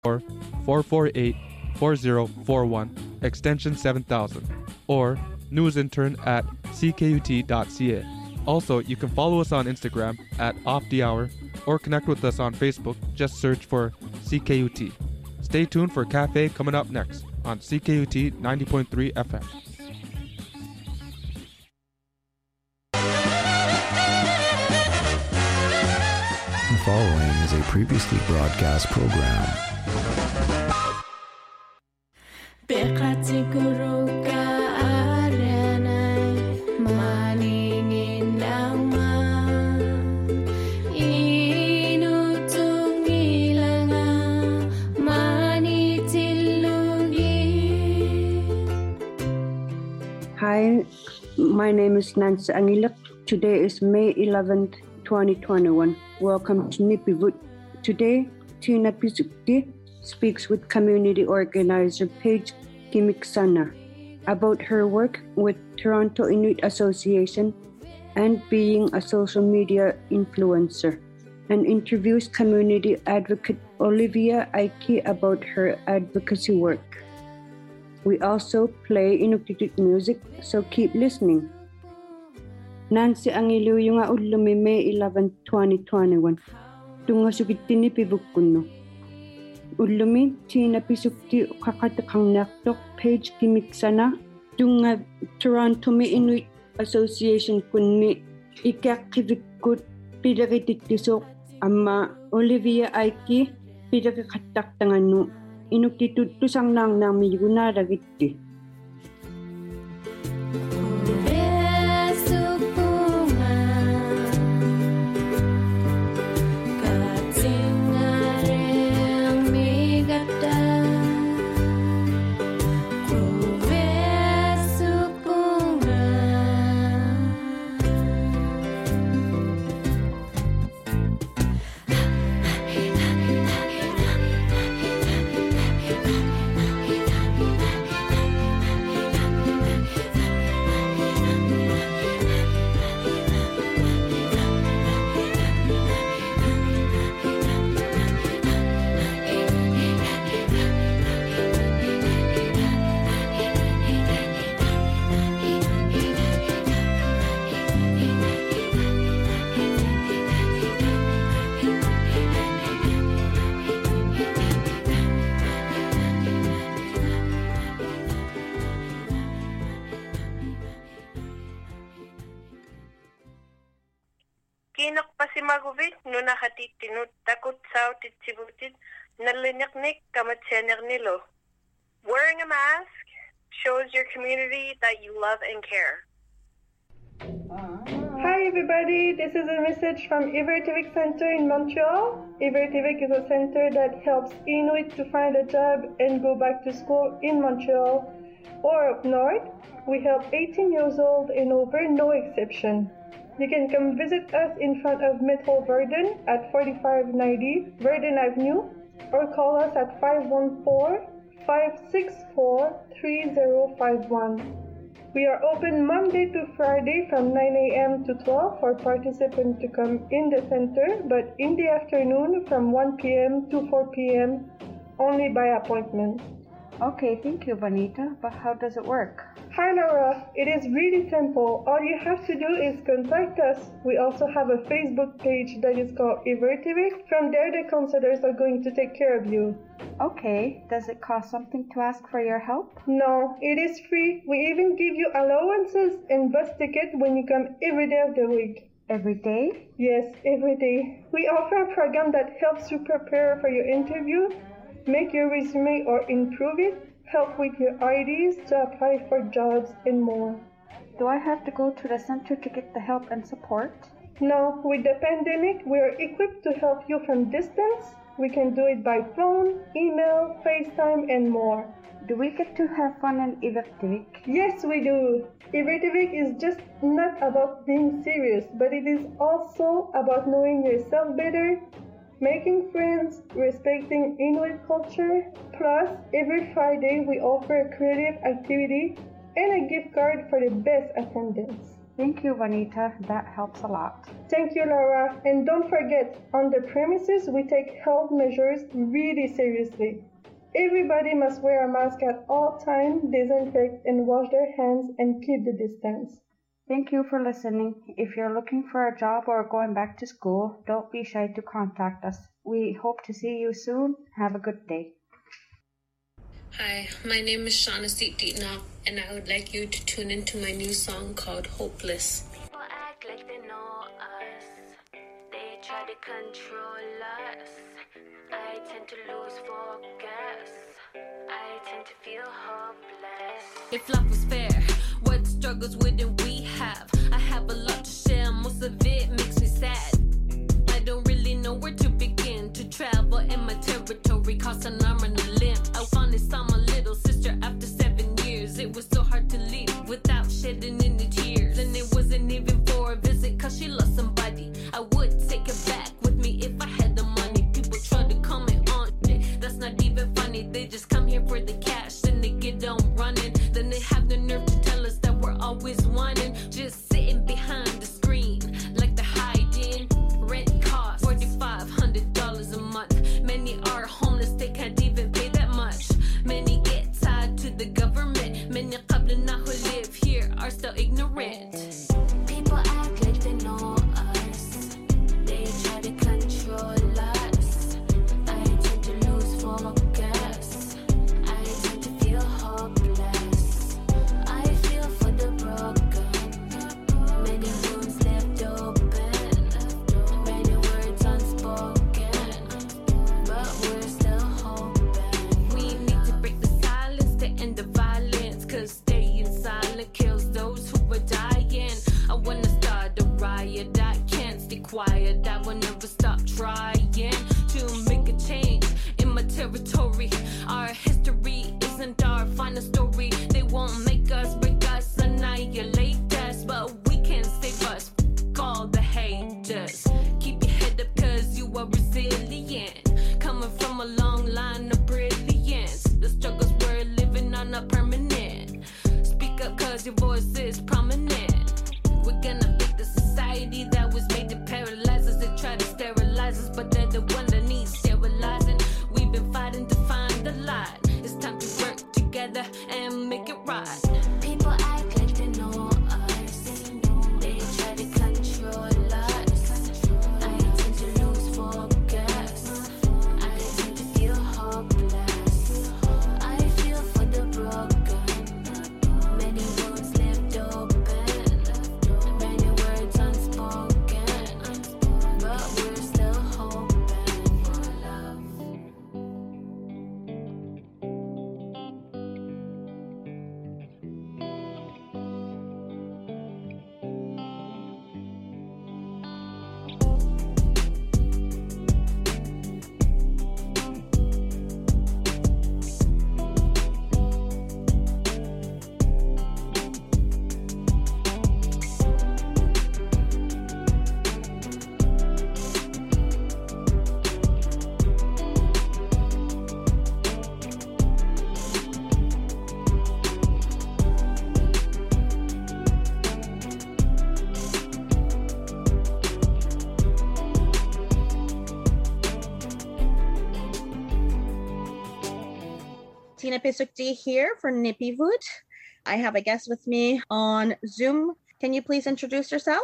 or 448-4041, extension 7000, or newsintern@ckut.ca. Also, you can follow us on Instagram @OffTheHour or connect with us on Facebook. Just search for CKUT. Stay tuned for Cafe coming up next on CKUT 90.3 FM. The following is a previously broadcast program. Bekat siguro ka aranay maningin lamang inutong ilanga manitilugi. Hi, my name is Nancy Angilak. Today is May 11th, 2021. Welcome to Nipivut. Today, Tina Pisukti speaks with community organizer Paige Kimiksana about her work with Toronto Inuit Association and being a social media influencer, and interviews community advocate Olivia Aiki about her advocacy work. We also play Inuktitut music, so keep listening. Nancy Angilu yung ulumi May 11, 2021. Tunga sugitini pibukkuno. Ulumi Tina Pisukti kakatakang naktok Paige Kimiksana. Tunga Toronto Inuit Association kunni ikakivikut pidakititisok ama Olivia Aiki pidakakataktangan inuktitutusang nang miyunaragitti. Kinok pa si Maguvit no nakatitinut takot sao titsibutit nalinyaknik kamatsener nilo. Wearing a mask shows your community that you love and care. Hi everybody, this is a message from Ivertivik Center in Montreal. Ivertivik is a center that helps Inuit to find a job and go back to school in Montreal or up north. We help 18 years old and over, no exception. You can come visit us in front of Metro Verdun at 4590 Verdun Avenue or call us at 514-564-3051. We are open Monday to Friday from 9 a.m. to 12 for participants to come in the center, but in the afternoon from 1 p.m. to 4 p.m. only by appointment. Okay, thank you, Vanita. But how does it work? Hi, Laura. It is really simple. All you have to do is contact us. We also have a Facebook page that is called Ivertivik. From there, the counselors are going to take care of you. Okay. Does it cost something to ask for your help? No, it is free. We even give you allowances and bus ticket when you come every day of the week. Every day? Yes, every day. We offer a program that helps you prepare for your interview, make your resume or improve it, help with your IDs to apply for jobs, and more. Do I have to go to the center to get the help and support? No, with the pandemic, we are equipped to help you from distance. We can do it by phone, email, FaceTime, and more. Do we get to have fun in Ivertivik? Yes, we do. Ivertivik is just not about being serious, but it is also about knowing yourself better, making friends, respecting Inuit culture. Plus, every Friday we offer a creative activity and a gift card for the best attendance. Thank you, Vanita. That helps a lot. Thank you, Laura. And don't forget, on the premises, we take health measures really seriously. Everybody must wear a mask at all times, disinfect and wash their hands, and keep the distance. Thank you for listening. If you're looking for a job or going back to school, don't be shy to contact us. We hope to see you soon. Have a good day. Hi, my name is Shaughnessy Deetnop, and I would like you to tune into my new song called Hopeless. People act like they know us. They try to control us. I tend to lose focus. I tend to feel hopeless. If life was fair, what struggles wouldn't we have? I have a lot to share, most of it makes me sad. I don't really know where to begin to travel in my territory, cause an arm and a limb. I finally saw my little sister after 7 years. It was so hard to leave without shedding any tears. And it wasn't even for a visit, cause she lost somebody. I would take it back with me if I had the money. People try to comment on it, that's not even funny. They just come here for the cash, then they get on running. Then they have the nerve to tell us that we're always wanting. Just sitting behind the screen like they're hiding. Rent costs $4,500 a month. Many are homeless, they can't even pay that much. Many get tied to the government. Many qablana who live here are still ignorant. People act like they know us. They try to control us. I tend to lose focus. I tend to feel hopeless. I feel for the broken. Many wounds left open. Many words unspoken. But we're still hoping. We need to break the silence to end the violence. Cause staying silent kills those who are dying. I wanna start a riot. I can't stay quiet. I will never stop trying to make a change in my territory. Our history isn't our final story. They won't make us, break us, annihilate us. But we can save us. F all the haters. Keep your head up cause you are resilient. Coming from a long line of brilliance. The struggles we're living on are permanent. Speak up cause your voice is prominent. We're gonna beat the society that was made to paralyze us. They try to sterilize us, but they're the one that needs sterilizing. We've been fighting to find the light. It's time to work together and make it right. People act like they know us. They try to control us. I tend to lose focus. I tend to feel hopeless. I feel for the broken. Many wounds left open. Many words unspoken. But we're still hoping for love. Tina Pisukti here for Nipivut. I have a guest with me on Zoom. Can you please introduce yourself?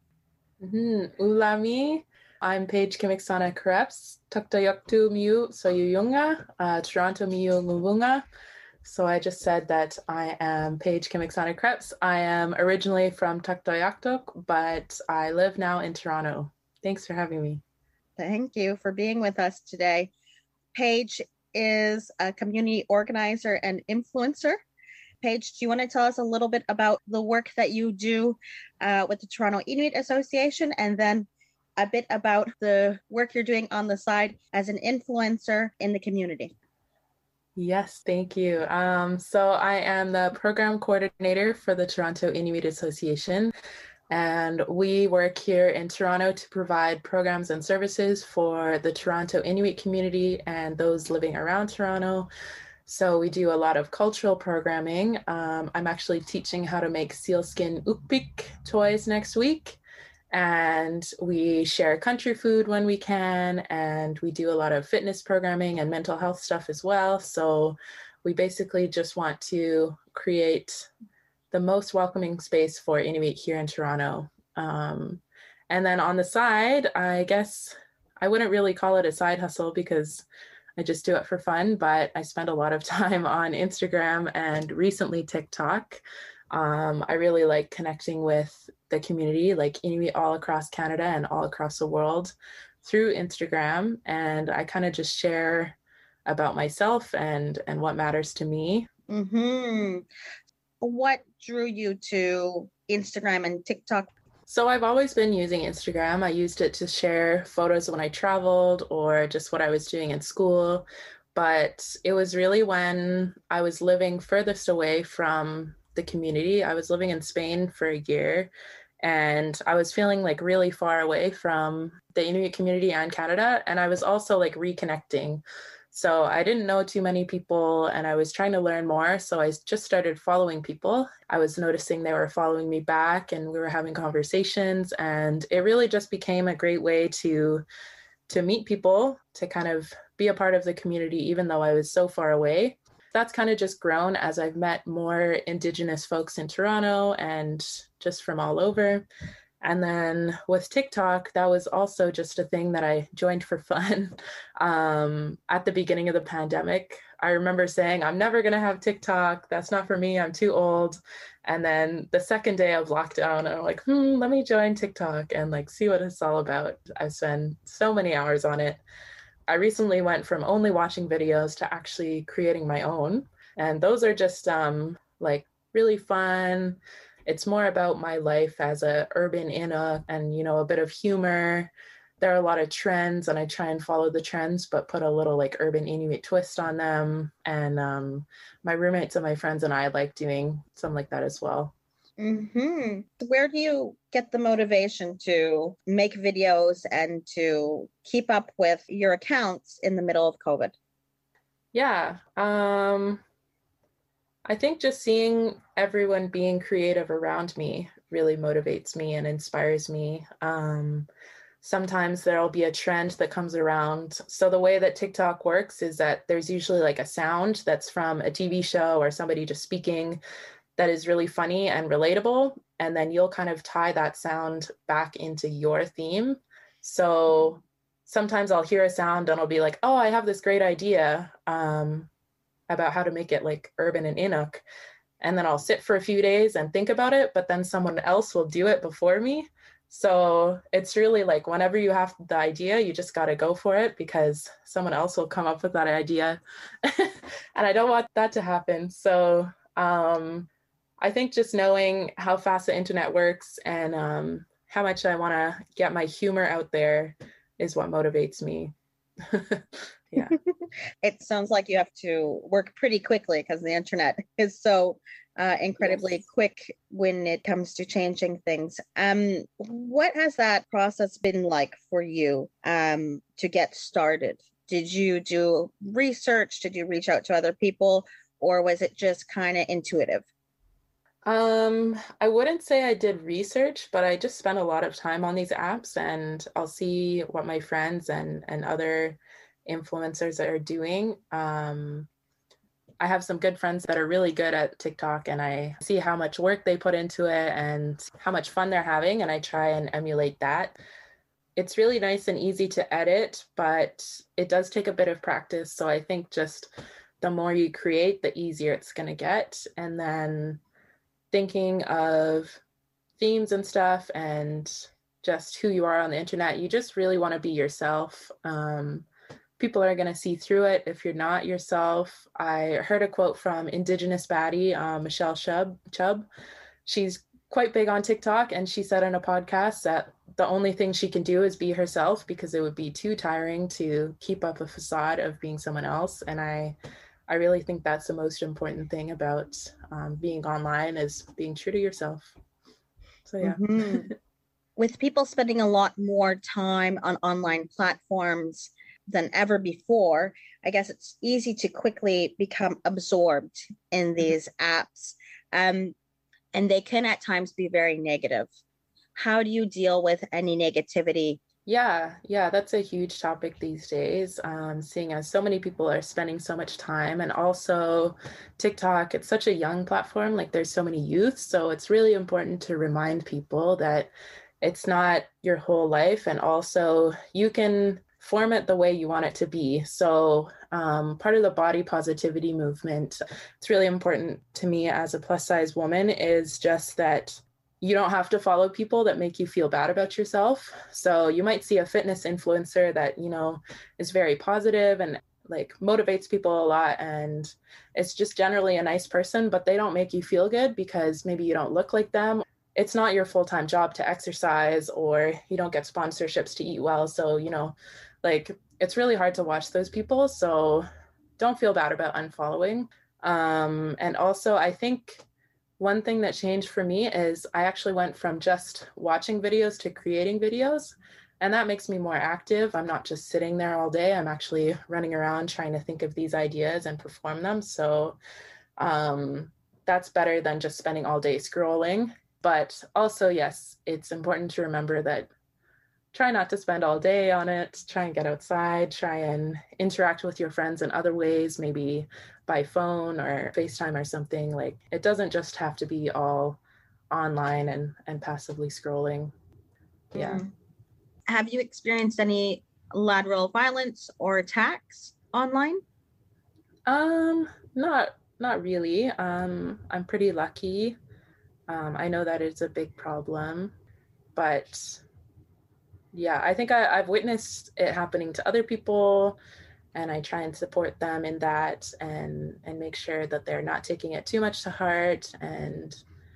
Ulami. I'm Paige Kimiksana Krebs. Tuktoyoktu Miu Soyuyunga, Toronto Miu Ngubunga. So I just said that I am Paige Kimiksana Krebs. I am originally from Tuktoyaktuk, but I live now in Toronto. Thanks for having me. Thank you for being with us today. Paige is a community organizer and influencer. Paige, do you want to tell us a little bit about the work that you do with the Toronto Inuit Association, and then a bit about the work you're doing on the side as an influencer in the community? Yes, thank you. So I am the program coordinator for the Toronto Inuit Association, and we work here in Toronto to provide programs and services for the Toronto Inuit community and those living around Toronto. So we do a lot of cultural programming. I'm actually teaching how to make sealskin ukpik toys next week. And we share country food when we can. And we do a lot of fitness programming and mental health stuff as well. So we basically just want to create the most welcoming space for Inuit here in Toronto. And then on the side, I guess I wouldn't really call it a side hustle because I just do it for fun, but I spend a lot of time on Instagram and recently TikTok. I really like connecting with the community, like Inuit all across Canada and all across the world through Instagram. And I kind of just share about myself and what matters to me. Mm-hmm. What drew you to Instagram and TikTok? So I've always been using Instagram. I used it to share photos when I traveled or just what I was doing in school. But it was really when I was living furthest away from the community. I was living in Spain for a year and I was feeling like really far away from the Inuit community and Canada. And I was also like reconnecting. So I didn't know too many people and I was trying to learn more. So I just started following people. I was noticing they were following me back and we were having conversations. And it really just became a great way to meet people, to kind of be a part of the community, even though I was so far away. That's kind of just grown as I've met more Indigenous folks in Toronto and just from all over. And then with TikTok, that was also just a thing that I joined for fun. At the beginning of the pandemic, I remember saying, I'm never going to have TikTok. That's not for me. I'm too old. And then the second day of lockdown, I'm like, let me join TikTok and like see what it's all about. I've spent so many hours on it. I recently went from only watching videos to actually creating my own. And those are just like really fun. It's more about my life as a urban Inuk and, you know, a bit of humor. There are a lot of trends and I try and follow the trends, but put a little like urban Inuit twist on them. And my roommates and my friends and I like doing something like that as well. Mm-hmm. Where do you get the motivation to make videos and to keep up with your accounts in the middle of COVID? Yeah. I think just seeing everyone being creative around me really motivates me and inspires me. Sometimes there'll be a trend that comes around. So the way that TikTok works is that there's usually like a sound that's from a TV show or somebody just speaking that is really funny and relatable. And then you'll kind of tie that sound back into your theme. So sometimes I'll hear a sound and I'll be like, oh, I have this great idea about how to make it like urban and Inuk. And then I'll sit for a few days and think about it, but then someone else will do it before me. So it's really like whenever you have the idea, you just got to go for it because someone else will come up with that idea. And I don't want that to happen. So I think just knowing how fast the internet works and how much I want to get my humor out there is what motivates me. Yeah. It sounds like you have to work pretty quickly because the internet is so incredibly quick when it comes to changing things. What has that process been like for you to get started? Did you do research? Did you reach out to other people? Or was it just kind of intuitive? I wouldn't say I did research, but I just spent a lot of time on these apps and I'll see what my friends and other influencers are doing. I have some good friends that are really good at TikTok and I see how much work they put into it and how much fun they're having, and I try and emulate that. It's really nice and easy to edit, but it does take a bit of practice. So I think just the more you create, the easier it's going to get. And then thinking of themes and stuff and just who you are on the internet, you just really want to be yourself. People are going to see through it if you're not yourself. I heard a quote from Indigenous baddie, Michelle Chubb. She's quite big on TikTok, and she said in a podcast that the only thing she can do is be herself because it would be too tiring to keep up a facade of being someone else. And I really think that's the most important thing about being online is being true to yourself. So yeah. Mm-hmm. With people spending a lot more time on online platforms than ever before, I guess it's easy to quickly become absorbed in these apps. And they can at times be very negative. How do you deal with any negativity? Yeah, that's a huge topic these days, seeing as so many people are spending so much time, and also TikTok, it's such a young platform, like there's so many youth, so it's really important to remind people that it's not your whole life, and also you can form it the way you want it to be. So part of the body positivity movement, it's really important to me as a plus size woman, is just that you don't have to follow people that make you feel bad about yourself. So you might see a fitness influencer that, you know, is very positive and like motivates people a lot, and it's just generally a nice person, but they don't make you feel good because maybe you don't look like them. It's not your full-time job to exercise, or you don't get sponsorships to eat well. So, you know, like it's really hard to watch those people. So don't feel bad about unfollowing. And also I think one thing that changed for me is I actually went from just watching videos to creating videos, and that makes me more active. I'm not just sitting there all day. I'm actually running around trying to think of these ideas and perform them. So that's better than just spending all day scrolling. But also, yes, it's important to remember that try not to spend all day on it. Try and get outside, try and interact with your friends in other ways, maybe by phone or FaceTime or something. Like it doesn't just have to be all online and passively scrolling. Yeah. Have you experienced any lateral violence or attacks online? Not really. I'm pretty lucky. I know that it's a big problem, but yeah, I think I've witnessed it happening to other people, and I try and support them in that and make sure that they're not taking it too much to heart. And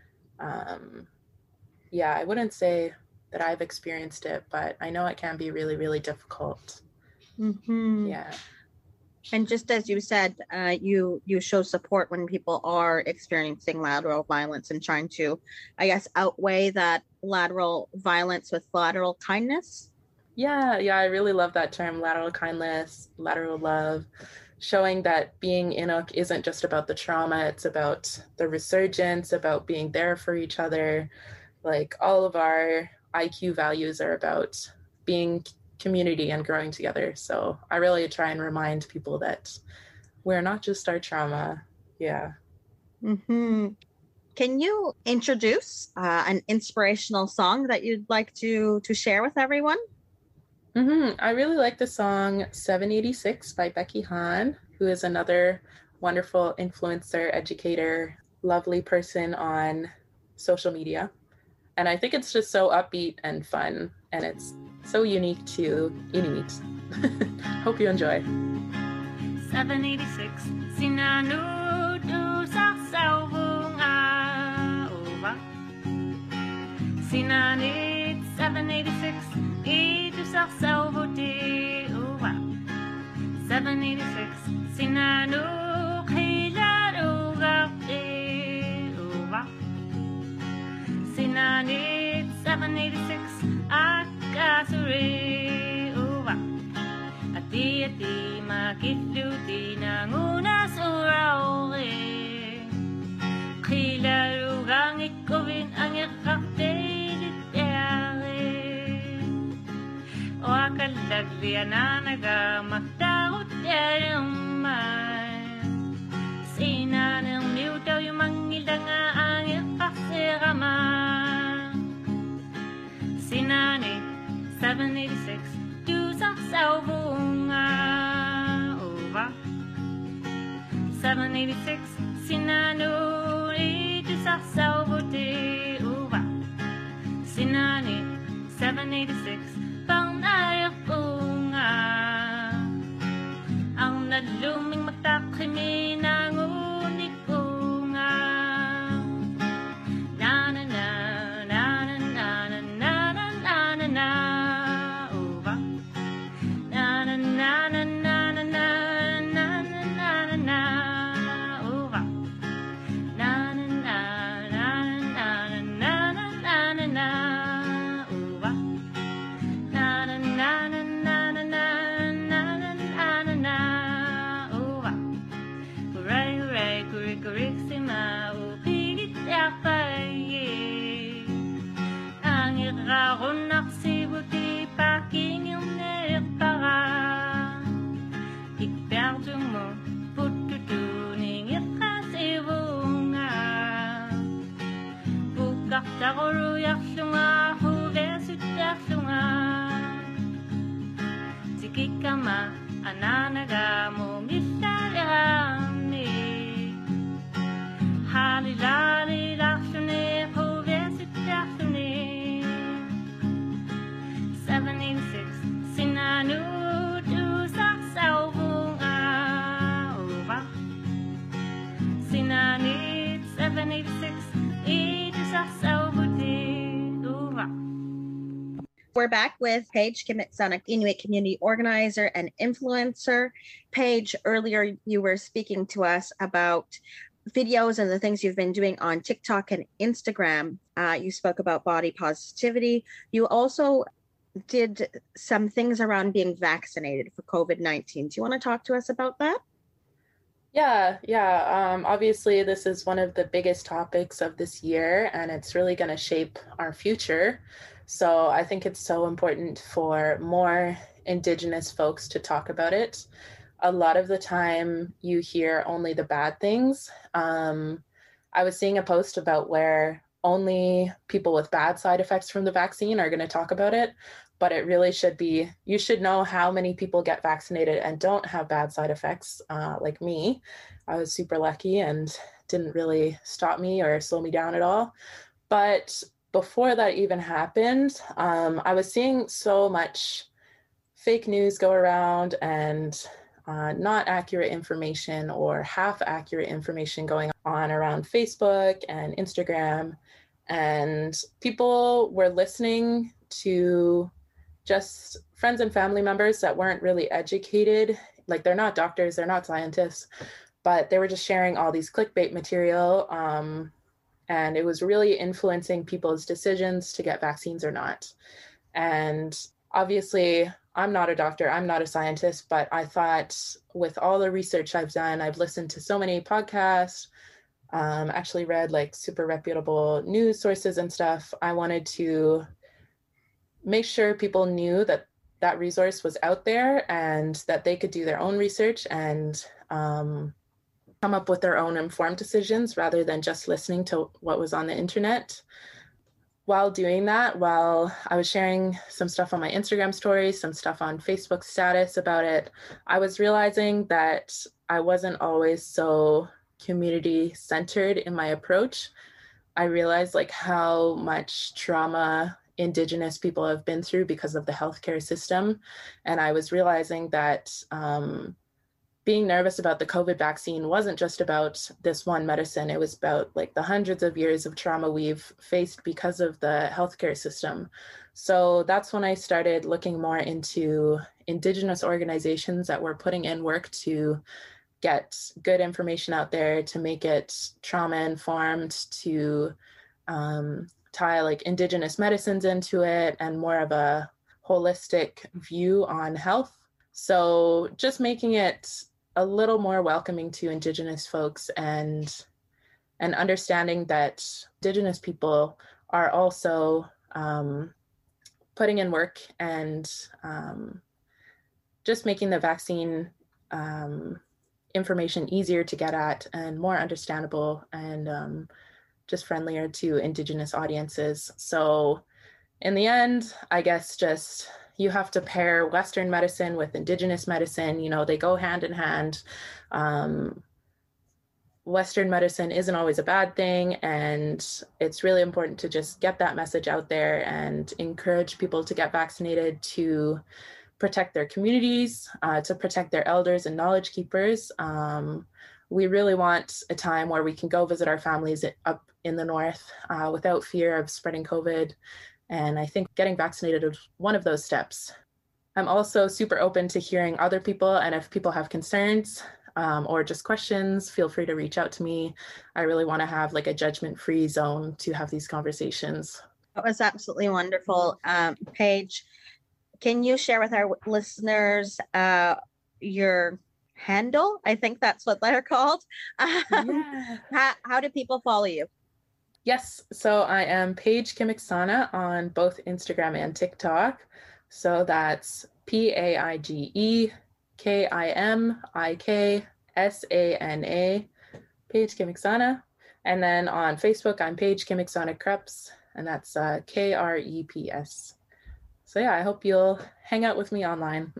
yeah, I wouldn't say that I've experienced it, but I know it can be really, really difficult. Mm-hmm. Yeah. And just as you said, you show support when people are experiencing lateral violence and trying to, I guess, outweigh that lateral violence with lateral kindness. Yeah, I really love that term, lateral kindness, lateral love, showing that being Inuk isn't just about the trauma, it's about the resurgence, about being there for each other. Like all of our IQ values are about being community and growing together. So I really try and remind people that we're not just our trauma. Yeah. Mm-hmm. Can you introduce an inspirational song that you'd like to share with everyone? Mm-hmm. I really like the song 786 by Becky Hahn, who is another wonderful influencer, educator, lovely person on social media. And I think it's just so upbeat and fun, and it's so unique to Inuit. Hope you enjoy. 786 Sinanu du saksawung aova Sinanit 786 Itu saksawote ova 786 Sinanu khilarugate ova Sinanit 786 Akasure ova Ati makitluti nangunas uraore Khilarugang ikowin ang ikaktelit eare O akalagrian na nagamaktaot erumay Sinanang niutaw yung mangilang ang ikasiraman Sinani 786 Du saksawung aova 786 Sinanu itu saksawote ova Sinani 786 Pang nayakpunga Ang naluming matakimi nangunit punga Na na na na na na na na na na na ova Na na na na na na na na na na na ova Na na na na na na na na na na ova Na na na na na na na na na na na We're back with Paige Kimiksana, Inuit community organizer and influencer. Paige, earlier you were speaking to us about videos and the things you've been doing on TikTok and Instagram. You spoke about body positivity. You also did some things around being vaccinated for COVID-19. Do you want to talk to us about that? Yeah. Obviously, this is one of the biggest topics of this year, and it's really going to shape our future. So I think it's so important for more Indigenous folks to talk about it. A lot of the time you hear only the bad things. I was seeing a post about where only people with bad side effects from the vaccine are going to talk about it, but it really should be, you should know how many people get vaccinated and don't have bad side effects, like me. I was super lucky and didn't really stop me or slow me down at all. But before that even happened, I was seeing so much fake news go around and not accurate information or half accurate information going on around Facebook and Instagram. And people were listening to just friends and family members that weren't really educated. Like, they're not doctors, they're not scientists, but they were just sharing all these clickbait material. And it was really influencing people's decisions to get vaccines or not. And obviously, I'm not a doctor, I'm not a scientist, but I thought with all the research I've done, I've listened to so many podcasts, actually read like super reputable news sources and stuff. I wanted to make sure people knew that that resource was out there and that they could do their own research and come up with their own informed decisions rather than just listening to what was on the internet. While doing that, while I was sharing some stuff on my Instagram stories, some stuff on Facebook status about it, I was realizing that I wasn't always so community centered in my approach. I realized like how much trauma Indigenous people have been through because of the healthcare system. And I was realizing that being nervous about the COVID vaccine wasn't just about this one medicine. It was about like the hundreds of years of trauma we've faced because of the healthcare system. So that's when I started looking more into Indigenous organizations that were putting in work to get good information out there, to make it trauma informed, to tie like Indigenous medicines into it and more of a holistic view on health. So just making it a little more welcoming to Indigenous folks and understanding that Indigenous people are also putting in work and just making the vaccine information easier to get at and more understandable and just friendlier to Indigenous audiences. So in the end, I guess just you have to pair Western medicine with Indigenous medicine. You know, they go hand in hand. Western medicine isn't always a bad thing, and it's really important to just get that message out there and encourage people to get vaccinated to protect their communities, to protect their elders and knowledge keepers. We really want a time where we can go visit our families up in the north without fear of spreading COVID. And I think getting vaccinated is one of those steps. I'm also super open to hearing other people, and if people have concerns or just questions, feel free to reach out to me. I really want to have like a judgment-free zone to have these conversations. That was absolutely wonderful. Paige, can you share with our listeners your handle? I think that's what they're called. Yeah. How do people follow you? Yes, so I am Paige Kimiksana on both Instagram and TikTok. So that's PAIGEKIMIKSANA, Paige Kimiksana. And then on Facebook, I'm Paige Kimiksana Kreps, and that's KREPS. So yeah, I hope you'll hang out with me online.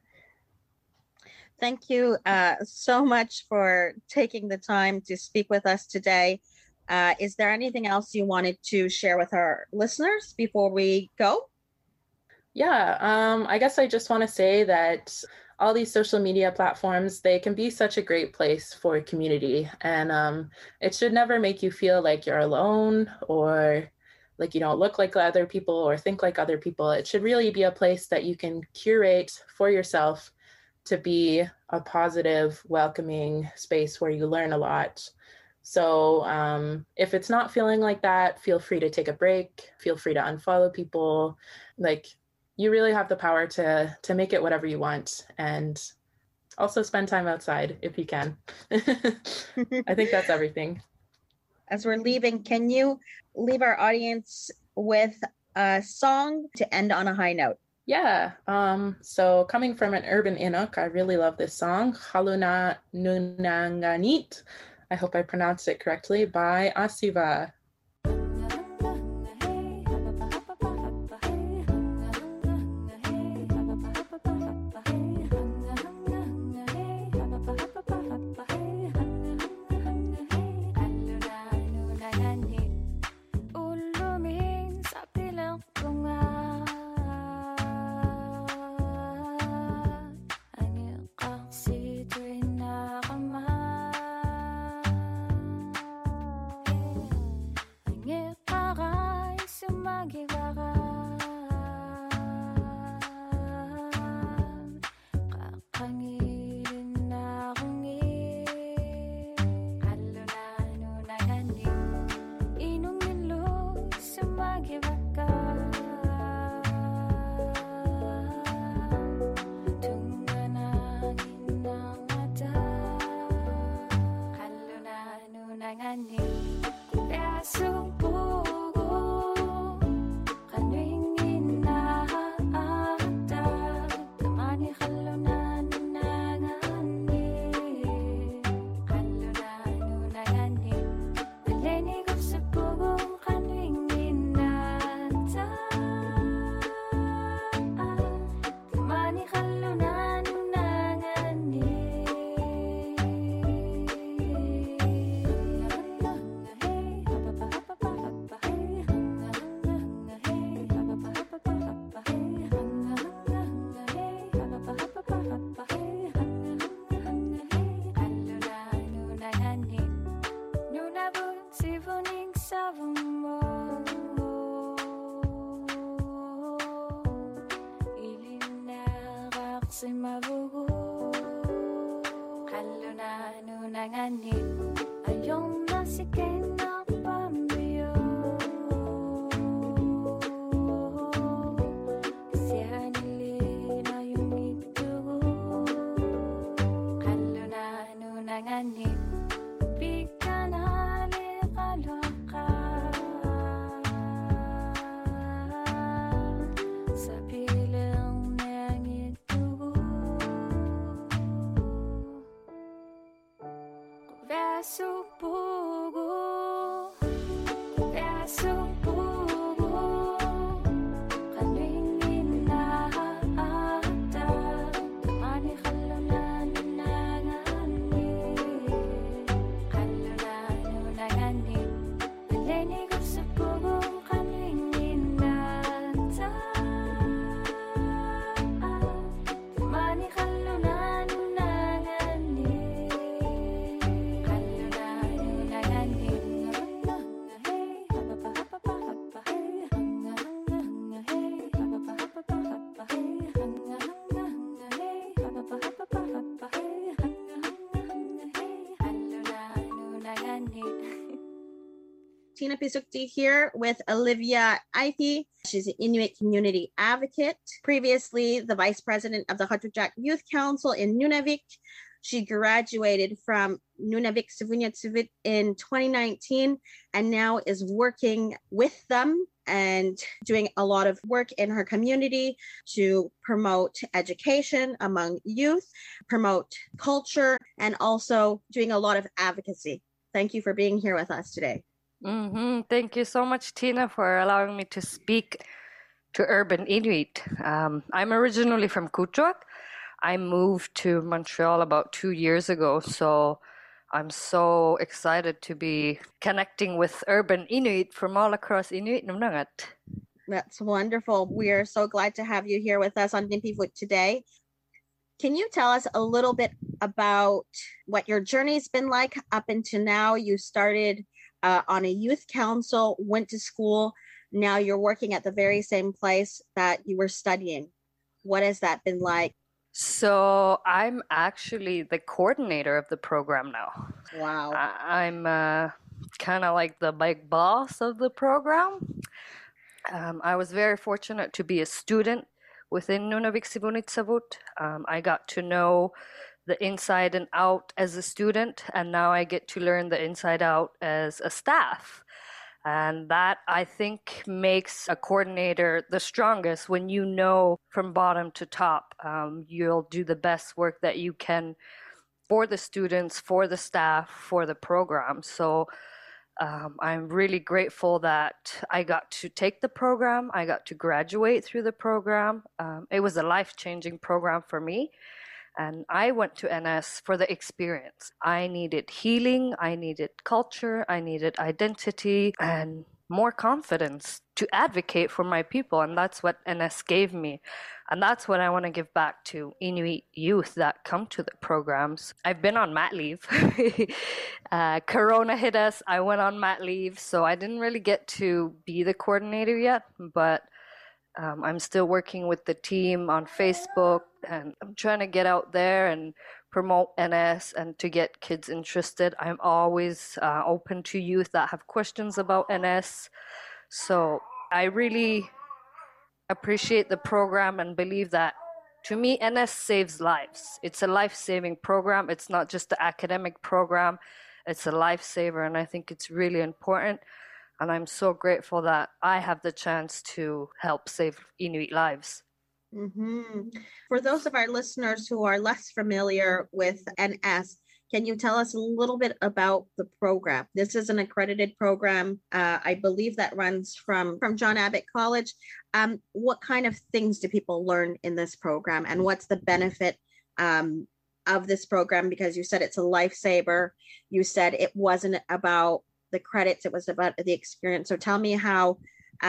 Thank you so much for taking the time to speak with us today. Is there anything else you wanted to share with our listeners before we go? Yeah, I guess I just want to say that all these social media platforms, they can be such a great place for community. And it should never make you feel like you're alone or like you don't look like other people or think like other people. It should really be a place that you can curate for yourself to be a positive, welcoming space where you learn a lot. So if it's not feeling like that, feel free to take a break, feel free to unfollow people. Like, you really have the power to make it whatever you want, and also spend time outside if you can. I think that's everything. As we're leaving, can you leave our audience with a song to end on a high note? Yeah. So coming from an urban Inuk, I really love this song, Haluna Nunanganit. I hope I pronounced it correctly, by Asiva. Tina Pisukti here with Olivia Aithi. She's an Inuit community advocate, previously the vice president of the Hatujak Youth Council in Nunavik. She graduated from Nunavik Sivunyatsuvit in 2019 and now is working with them and doing a lot of work in her community to promote education among youth, promote culture, and also doing a lot of advocacy. Thank you for being here with us today. Thank you so much, Tina, for allowing me to speak to Urban Inuit. I'm originally from Kuujjuaq. I moved to Montreal about 2 years ago, so I'm so excited to be connecting with Urban Inuit from all across Inuit Numnagat. That's wonderful. We are so glad to have you here with us on Nimpivut today. Can you tell us a little bit about what your journey's been like up until now? You started on a youth council, went to school. Now you're working at the very same place that you were studying. What has that been like? So I'm actually the coordinator of the program now. Wow. I'm kind of like the big boss of the program. I was very fortunate to be a student within Nunavik Sivunitsavut. I got to know the inside and out as a student, and now I get to learn the inside out as a staff. And that, I think, makes a coordinator the strongest when you know from bottom to top. You'll do the best work that you can for the students, for the staff, for the program. So I'm really grateful that I got to take the program. I got to graduate through the program. It was a life-changing program for me. And I went to NS for the experience. I needed healing, I needed culture, I needed identity, and more confidence to advocate for my people. And that's what NS gave me. And that's what I want to give back to Inuit youth that come to the programs. I've been on mat leave. Corona hit us. I went on mat leave. So I didn't really get to be the coordinator yet. But I'm still working with the team on Facebook, and I'm trying to get out there and promote NS and to get kids interested. I'm always open to youth that have questions about NS. So I really appreciate the program and believe that, to me, NS saves lives. It's a life-saving program. It's not just an academic program. It's a lifesaver, and I think it's really important. And I'm so grateful that I have the chance to help save Inuit lives. Mm-hmm. For those of our listeners who are less familiar with NS, can you tell us a little bit about the program? This is an accredited program, I believe, that runs from John Abbott College. What kind of things do people learn in this program, and what's the benefit of this program? Because you said it's a lifesaver. You said it wasn't about the credits, it was about the experience. So tell me about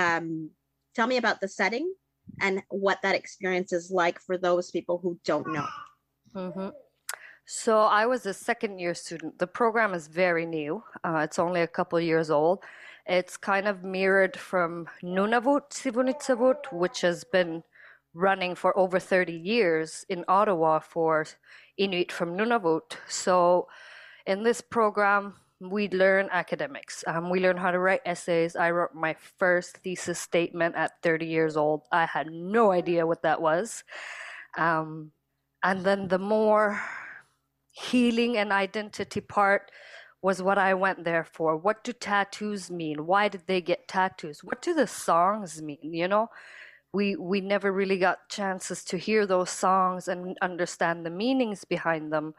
the setting and what that experience is like for those people who don't know. Mm-hmm. So I was a second-year student. The program is very new. It's only a couple years old. It's kind of mirrored from Nunavut Sivunitsavut, which has been running for over 30 years in Ottawa for Inuit from Nunavut. So in this program, we learn academics. We learn how to write essays. I wrote my first thesis statement at 30 years old. I had no idea what that was. And then the more healing and identity part was what I went there for. What do tattoos mean? Why did they get tattoos? What do the songs mean? You know, we never really got chances to hear those songs and understand the meanings behind them.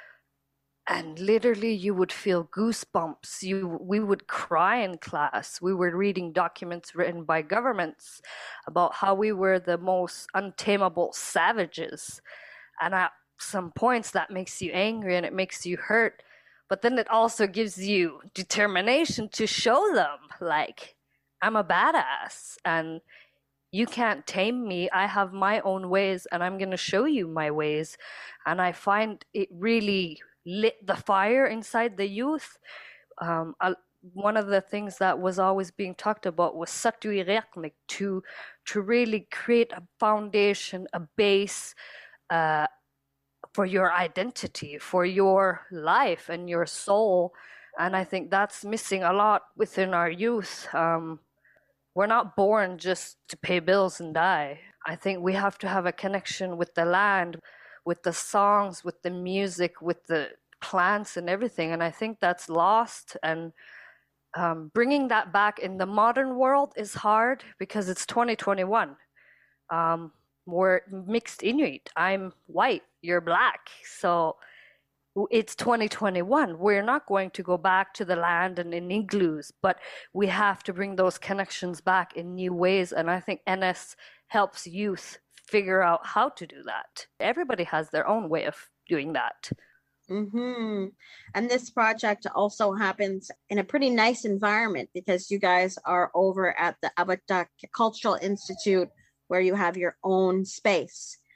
And literally, you would feel goosebumps. We would cry in class. We were reading documents written by governments about how we were the most untamable savages. And at some points, that makes you angry and it makes you hurt. But then it also gives you determination to show them, like, I'm a badass and you can't tame me. I have my own ways and I'm going to show you my ways. And I find it really lit the fire inside the youth. One of the things that was always being talked about was Satuireknik, to really create a foundation, a base for your identity, for your life and your soul. And I think that's missing a lot within our youth. We're not born just to pay bills and die. I think we have to have a connection with the land, with the songs, with the music, with the plants and everything. And I think that's lost. And bringing that back in the modern world is hard because it's 2021. We're mixed Inuit. I'm white, you're black. So it's 2021. We're not going to go back to the land and in igloos, but we have to bring those connections back in new ways. And I think NS helps youth figure out how to do that. Everybody has their own way of doing that. Mm-hmm. And this project also happens in a pretty nice environment because you guys are over at the Abatak Cultural Institute, where you have your own space.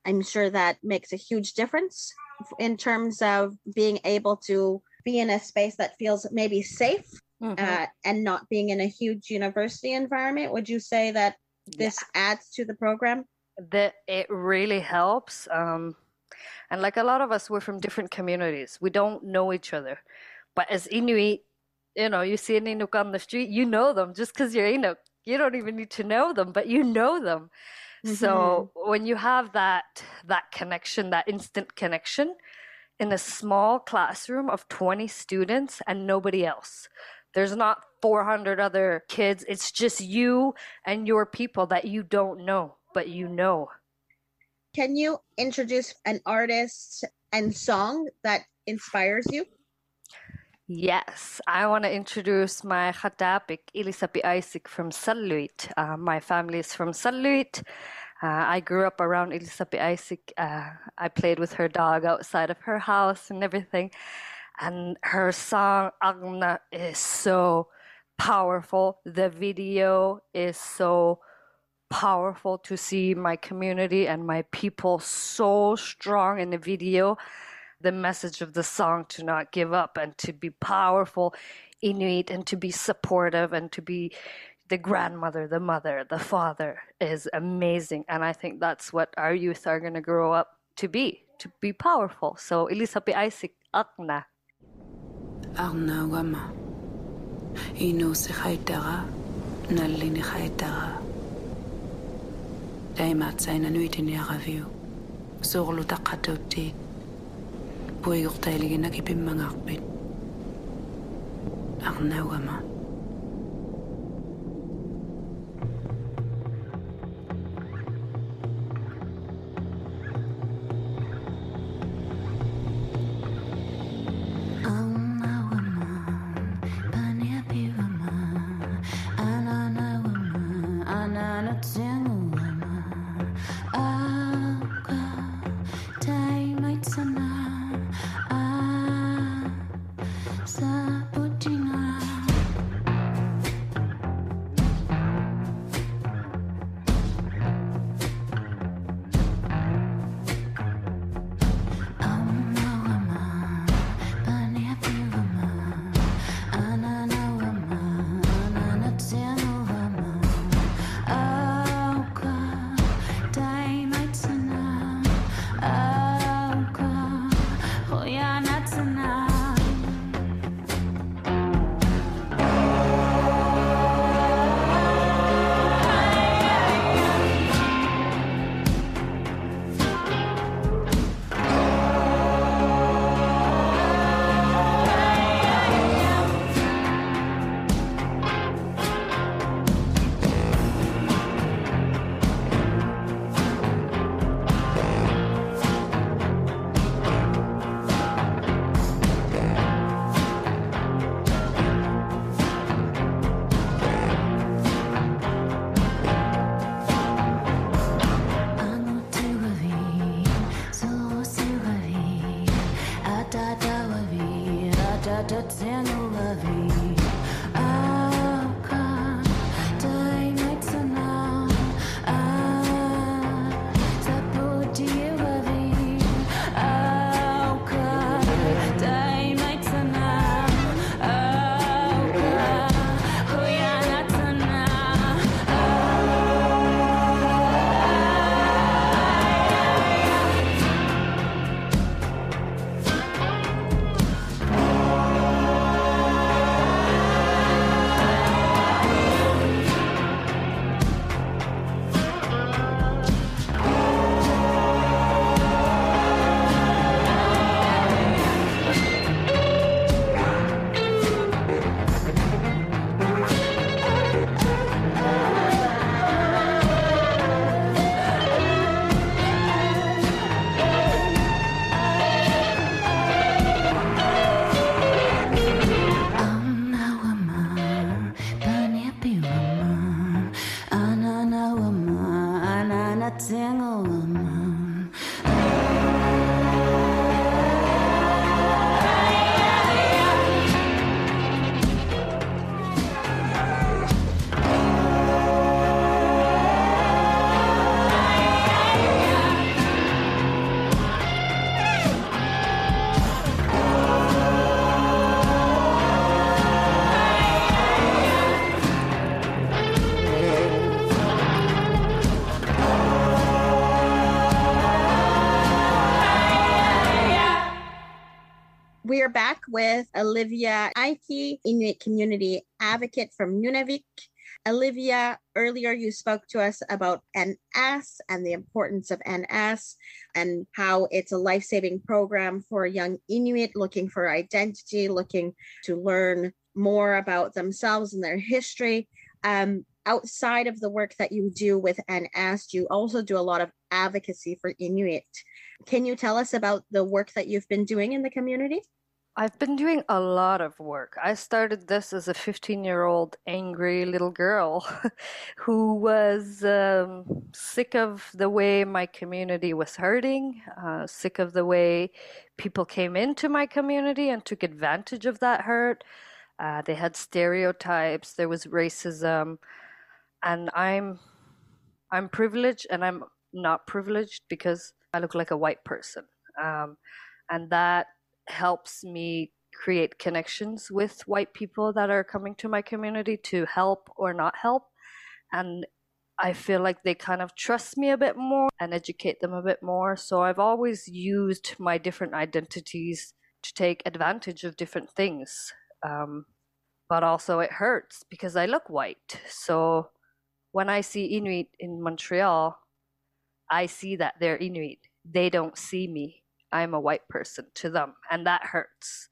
I'm sure that makes a huge difference in terms of being able to be in a space that feels maybe safe and not being in a huge university environment. Would you say that this adds to the program? That it really helps. And like a lot of us, we're from different communities. We don't know each other. But as Inuit, you know, you see an Inuk on the street, you know them just because you're Inuk. You don't even need to know them, but you know them. So when you have that connection, that instant connection in a small classroom of 20 students and nobody else, there's not 400 other kids. It's just you and your people that you don't know, but you know. Can you introduce an artist and song that inspires you? Yes, I want to introduce my Khatapik, Ilisapi Isaac from Salluit. My family is from Salluit. I grew up around Ilisapi Isaac. I played with her dog outside of her house and everything. And her song, Agna, is so powerful. The video is so powerful to see my community and my people so strong in the video. The message of the song to not give up and to be powerful Inuit and to be supportive and to be the grandmother, the mother, the father is amazing. And I think that's what our youth are going to grow up to be powerful. So Ilisapi Isaac, Akna. Akna wama. Ino si khaitara, nalini khaitara. Daimat sa inanuitin ya review. Sorlo takatoti. Pwy gwrtailig nag ibim mga akbit. Akna wama. with Olivia Aiki, Inuit community advocate from Nunavik. Olivia, earlier you spoke to us about NS and the importance of NS and how it's a life-saving program for young Inuit looking for identity, looking to learn more about themselves and their history. Outside of the work that you do with NS, you also do a lot of advocacy for Inuit. Can you tell us about the work that you've been doing in the community? I've been doing a lot of work. I started this as a 15-year-old angry little girl who was sick of the way my community was hurting, sick of the way people came into my community and took advantage of that hurt. They had stereotypes, there was racism, and I'm privileged and I'm not privileged because I look like a white person. And that helps me create connections with white people that are coming to my community to help or not help. And I feel like they kind of trust me a bit more and educate them a bit more. So I've always used my different identities to take advantage of different things. But also it hurts because I look white. So when I see Inuit in Montreal, I see that they're Inuit. They don't see me. I'm a white person to them, and that hurts.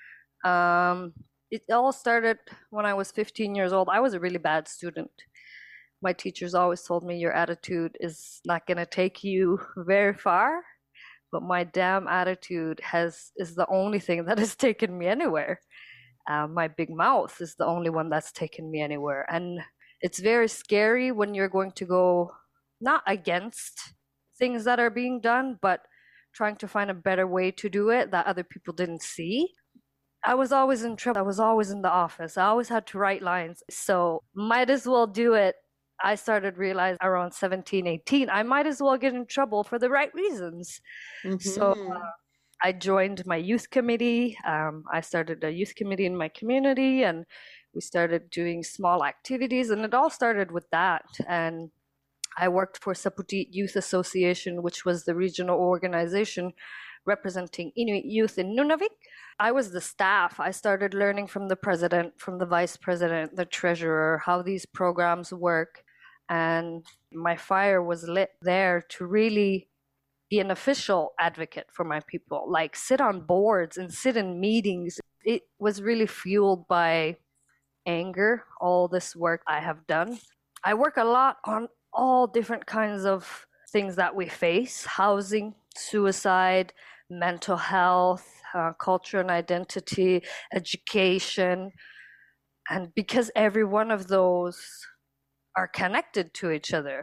It all started when I was 15 years old. I was a really bad student. My teachers always told me your attitude is not going to take you very far, but my damn attitude is the only thing that has taken me anywhere. My big mouth is the only one that's taken me anywhere. And it's very scary when you're going to go not against things that are being done, but trying to find a better way to do it that other people didn't see. I was always in trouble. I was always in the office. I always had to write lines. So might as well do it. I started realizing around 17, 18, I might as well get in trouble for the right reasons. Mm-hmm. So I joined my youth committee. I started a youth committee in my community, and we started doing small activities, and it all started with that. And I worked for Saputit Youth Association, which was the regional organization representing Inuit youth in Nunavik. I was the staff. I started learning from the president, from the vice president, the treasurer, how these programs work. And my fire was lit there to really be an official advocate for my people, like sit on boards and sit in meetings. It was really fueled by anger, all this work I have done. I work a lot on all different kinds of things that we face: housing, suicide, mental health, culture and identity, education. And because every one of those are connected to each other.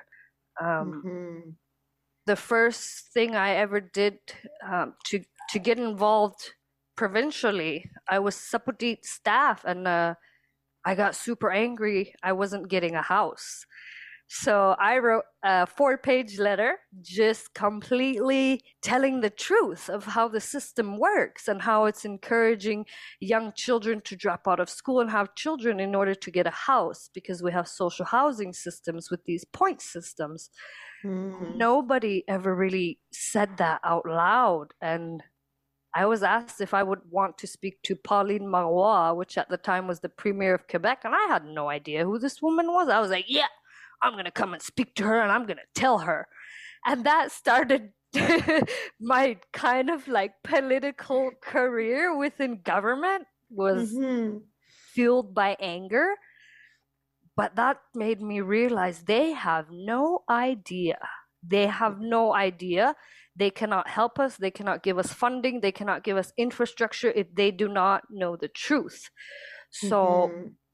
The first thing I ever did to get involved provincially, I was Saputit staff, and I got super angry I wasn't getting a house. So I wrote a 4-page letter just completely telling the truth of how the system works and how it's encouraging young children to drop out of school and have children in order to get a house, because we have social housing systems with these point systems. Nobody ever really said that out loud. And I was asked if I would want to speak to Pauline Marois, which at the time was the premier of Quebec, and I had no idea who this woman was. I was like, yeah, I'm going to come and speak to her and I'm going to tell her. And that started my kind of like political career within government, was fueled by anger. But that made me realize they have no idea. They have no idea. They cannot help us. They cannot give us funding. They cannot give us infrastructure if they do not know the truth. So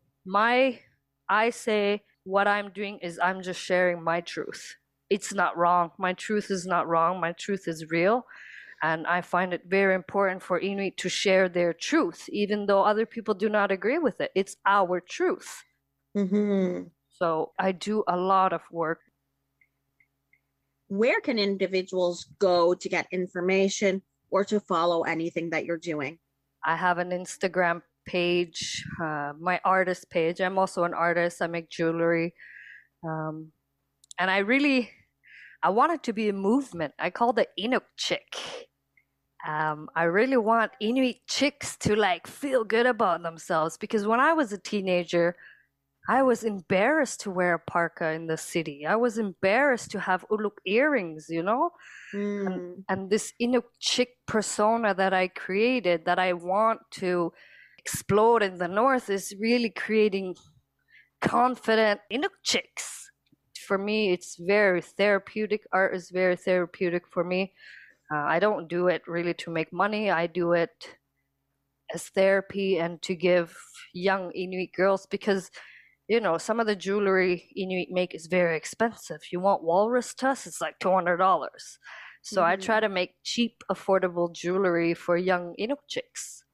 I say, what I'm doing is I'm just sharing my truth. It's not wrong. My truth is not wrong. My truth is real. And I find it very important for Inuit to share their truth, even though other people do not agree with it. It's our truth. So I do a lot of work. Where can individuals go to get information or to follow anything that you're doing? I have an Instagram page, my artist page. I'm also an artist. I make jewelry. And I want it to be a movement. I call it Inuk Chick. I really want Inuit chicks to like feel good about themselves, because when I was a teenager, I was embarrassed to wear a parka in the city. I was embarrassed to have uluk earrings, you know? And this Inuk chick persona that I created, that I want to explode in the North, is really creating confident Inuk chicks. For me, it's very therapeutic. Art is very therapeutic for me. I don't do it really to make money. I do it as therapy and to give young Inuit girls, because you know, some of the jewelry Inuit make is very expensive. You want walrus tusks, it's like $200. So I try to make cheap, affordable jewelry for young Inuk chicks.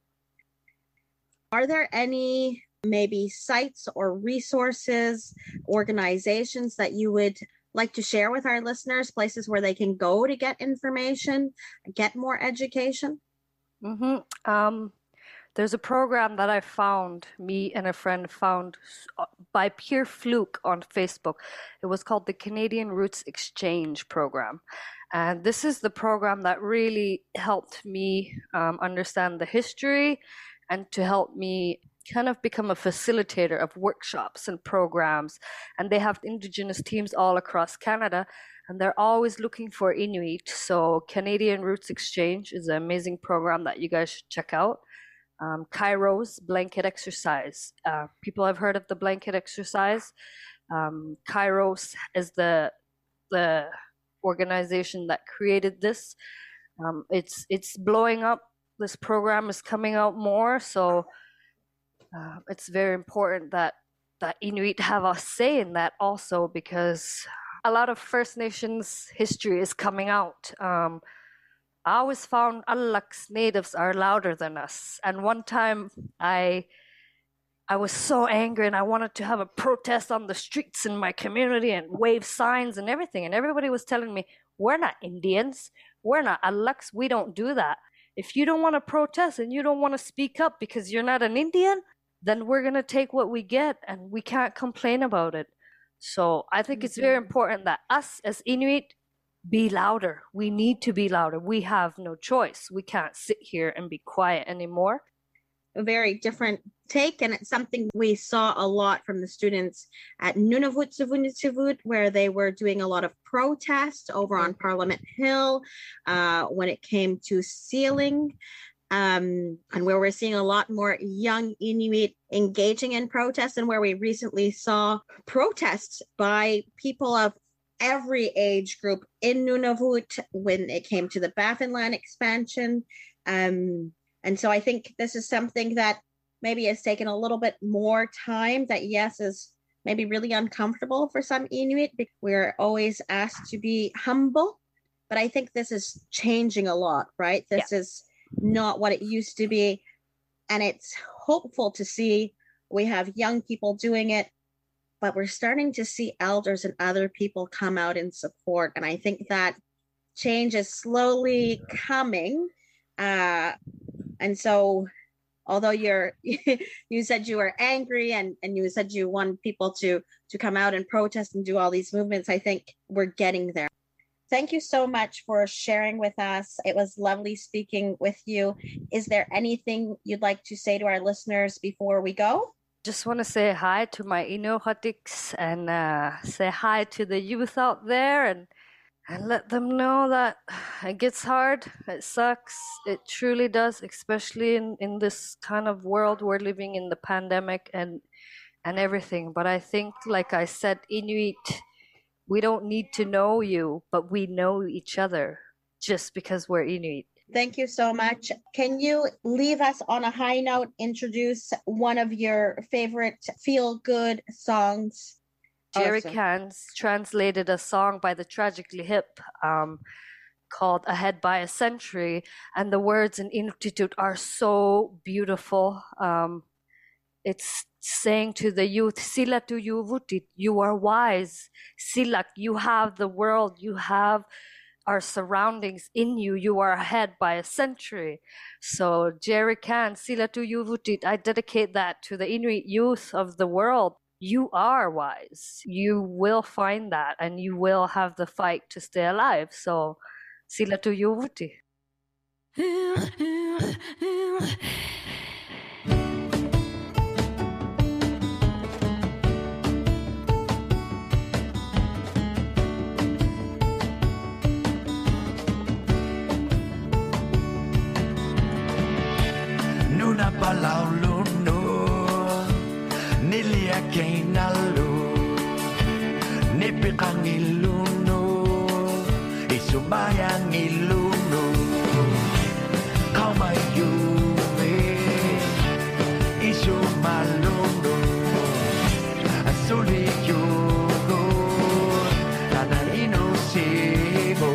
Are there any maybe sites or resources, organizations that you would like to share with our listeners, places where they can go to get information, get more education? There's a program that I found, me and a friend found by pure fluke on Facebook. It was called the Canadian Roots Exchange Program. And this is the program that really helped me understand the history and to help me kind of become a facilitator of workshops and programs. And they have Indigenous teams all across Canada, and they're always looking for Inuit. So Canadian Roots Exchange is an amazing program that you guys should check out. Kairos blanket exercise. People have heard of the blanket exercise. Kairos is the organization that created this. It's blowing up. This program is coming out more, so it's very important that Inuit have a say in that also, because a lot of First Nations history is coming out. I always found Alaks natives are louder than us. And one time I was so angry and I wanted to have a protest on the streets in my community and wave signs and everything. And everybody was telling me, we're not Indians. We're not Alaks. We don't do that. If you don't want to protest and you don't want to speak up because you're not an Indian, then we're going to take what we get and we can't complain about it. So I think it's very important that us as Inuit be louder. We need to be louder. We have no choice. We can't sit here and be quiet anymore. A very different take, and it's something we saw a lot from the students at Nunavut Suvunitsivut, where they were doing a lot of protest over on Parliament Hill when it came to sealing, and where we're seeing a lot more young Inuit engaging in protests, and where we recently saw protests by people of every age group in Nunavut when it came to the Baffinland expansion. And so I think this is something that maybe has taken a little bit more time, that yes, is maybe really uncomfortable for some Inuit. We're always asked to be humble, but I think this is changing a lot, right? This is not what it used to be. And it's hopeful to see we have young people doing it, but we're starting to see elders and other people come out in support. And I think that change is slowly coming. And so, although you said you were angry and you said you want people to come out and protest and do all these movements, I think we're getting there. Thank you so much for sharing with us. It was lovely speaking with you. Is there anything you'd like to say to our listeners before we go? Just want to say hi to my Inuhatiks and say hi to the youth out there and let them know that it gets hard, it sucks, it truly does, especially in this kind of world we're living in, the pandemic and everything. But I think, like I said, Inuit, we don't need to know you, but we know each other just because we're Inuit. Thank you so much. Can you leave us on a high note, introduce one of your favorite feel-good songs? Jerry Cans translated a song by the Tragically Hip called Ahead by a Century, and the words in Inuktitut are so beautiful. It's saying to the youth, Sila tu yuvutit, you are wise. Silak, you have the world, you have our surroundings in you, you are ahead by a century. So Jerry Can, Sila tu yuvutit, I dedicate that to the Inuit youth of the world. You are wise. You will find that and you will have the fight to stay alive. So Sila tu yuvuti. Nuna palau luno Nilia kainalu Nipikang iluno Isumayang iluno Kau mayumi Isumaluno Asuli yugo Nana inusibo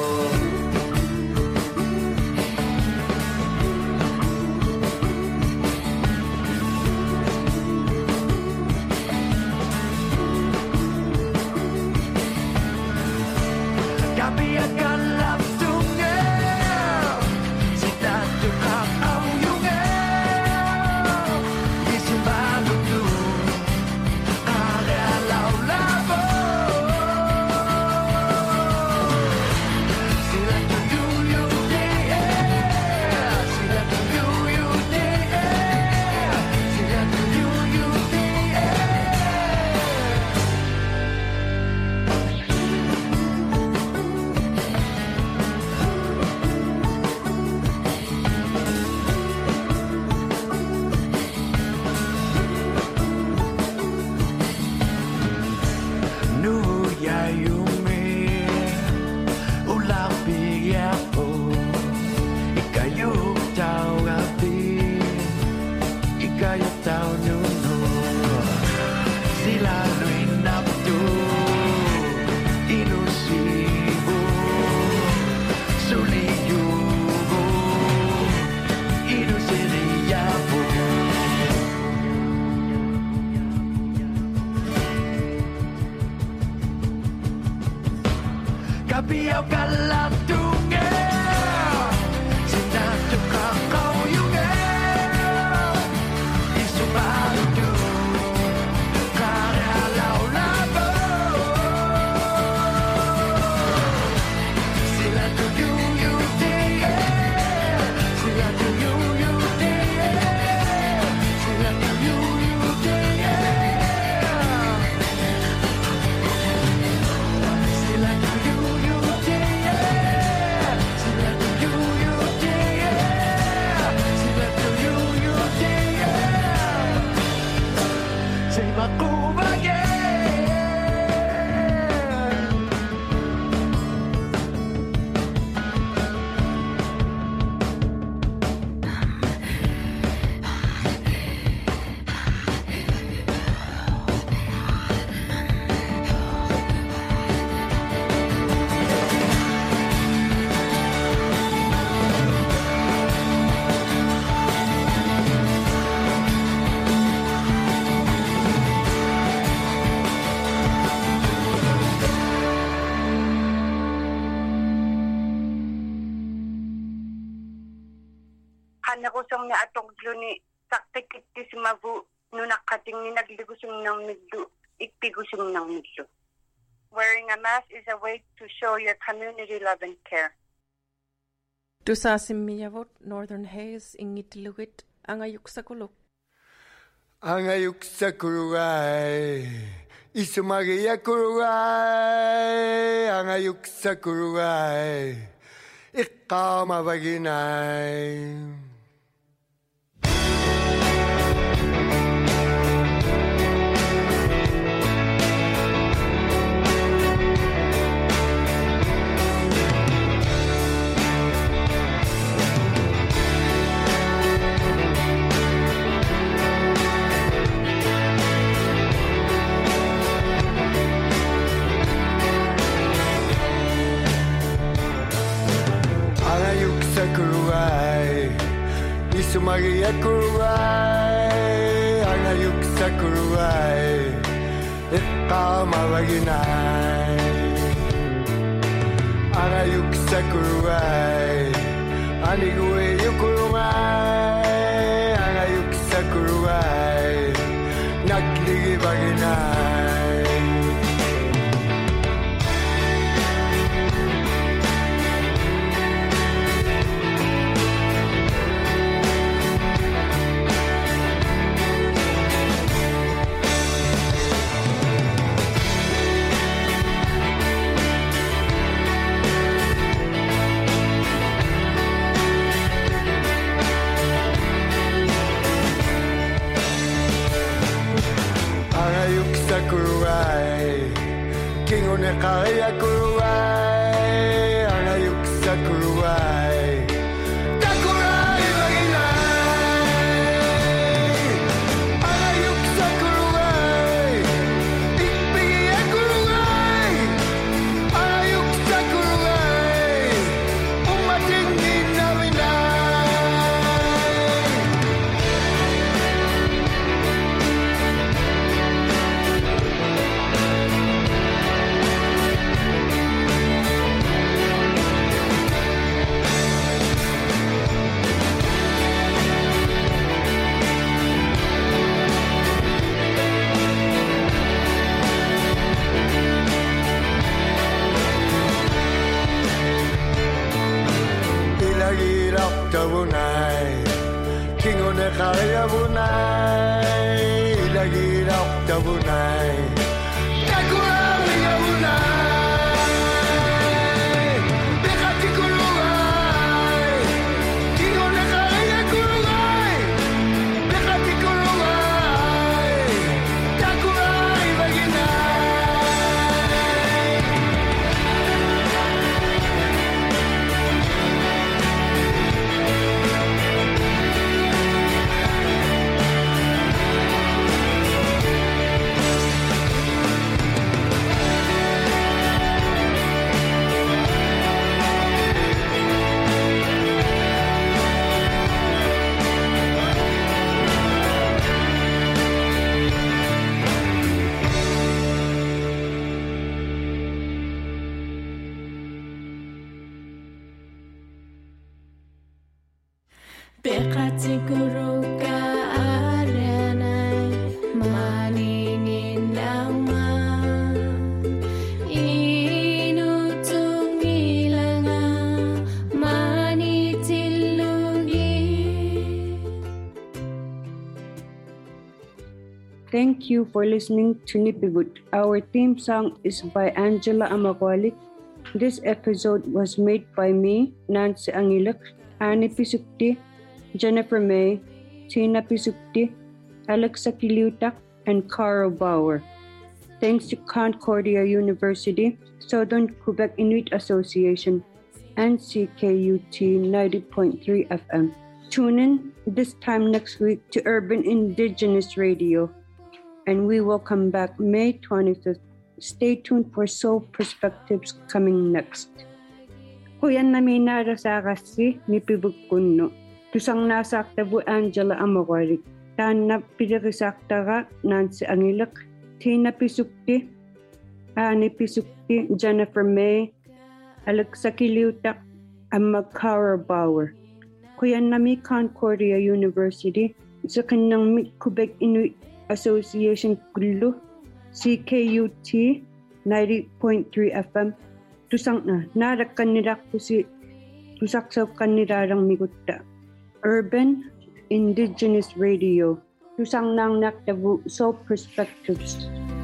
Kapiyaw kalatungin Sinadyo kakauyungin Isumado Karalaw labo Sila tuyuyutin Sila tuyuyutin Sila tuyuyutin Sila tuyuyutin Nakusong na atong gluni saktikit si mabu nunakating ni nagligusong ng midlo ipigusong ng midlo. Wearing a mask is a way to show your community love and care. Tusasimiyavot Northern Haze ingitiluwit angayuk sa kulok. Angayuk sa kuruay Isumagiya kuruay Angayuk sa kuruay Ikaw mabaginay Isumagiya kuruay Angayuk sa kuruay Ikaw mabaginay Angayuk sa kuruay Aniguwe yung kurungay Angayuk sa kuruay Nagligibaginay ne kaya kuruai Angayuk sa kuruai Takurai maginay Angayuk sa kuruai Ikpigi kuruai Angayuk sa kuruai Umating din namin Ilagirap tabunay Kingo na kaya bunay Ilagirap tabunay Kakurang bunay Bekati kurungay Kingo na kaya kurungay Bekati kurungay Kakurang baginay Bekat siguro ka aranay maningin naman inutong ilanga manitilugi. Thank you for listening to Nipibut. Our theme song is by Angela Amakwalik. This episode was made by me, Nancy Angilak, Annie Pisukti, Jennifer May, Tina Pisukti, Alexa Kiliutak, and Carl Bauer. Thanks to Concordia University, Southern Quebec Inuit Association, and CKUT 90.3 FM. Tune in this time next week to Urban Indigenous Radio, and we will come back May 25th. Stay tuned for Soul Perspectives coming next. Kuyan namin narasakasi ni Pibukkuno. Tusang nasakta bu Angela Amakwalik. Tan na pidakisakta ka Nancy Angilak. Tina Pisukti. Annie Pisukti. Jennifer May. Alexa Kiliutak. And Carl Bauer. Kuyan nami Concordia University. Sa kanyang Quebec Inuit Association Kulu. CKUT 90.3 FM. Tusang na narakan nila ko si tusaksaw kanirarang migutta. Urban Indigenous Radio. Tusang nang naktabu Soul Perspectives.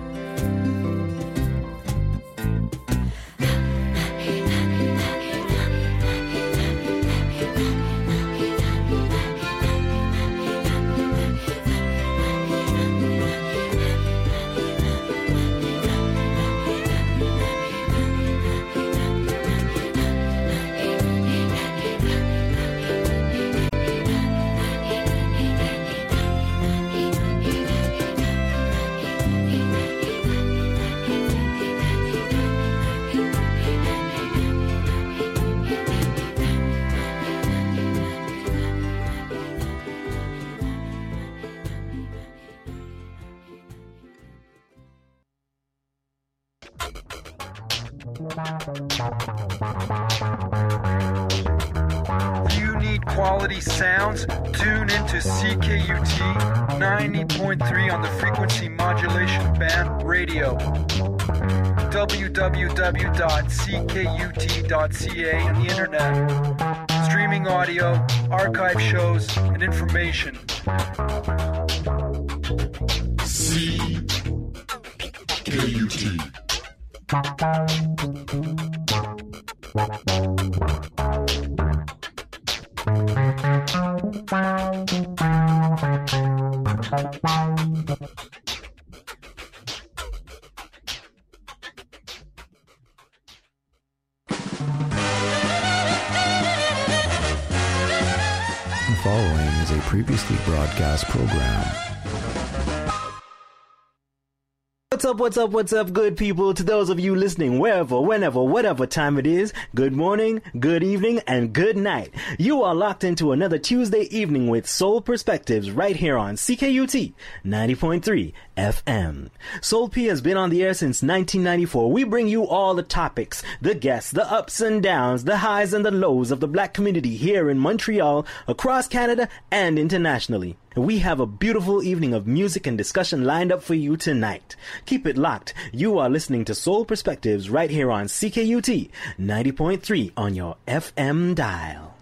If you need quality sounds, tune into CKUT 90.3 on the frequency modulation band radio. www.ckut.ca on the internet. Streaming audio, archive shows, and information. CKUT. previously broadcast program. What's up, good people? To those of you listening wherever, whenever, whatever time it is, good morning, good evening, and good night. You are locked into another Tuesday evening with Soul Perspectives right here on CKUT 90.3 FM. Soul P has been on the air since 1994. We bring you all the topics, the guests, the ups and downs, the highs and the lows of the black community here in Montreal, across Canada, and internationally. We have a beautiful evening of music and discussion lined up for you tonight. Keep it locked. You are listening to Soul Perspectives right here on CKUT 90.3 on your FM dial.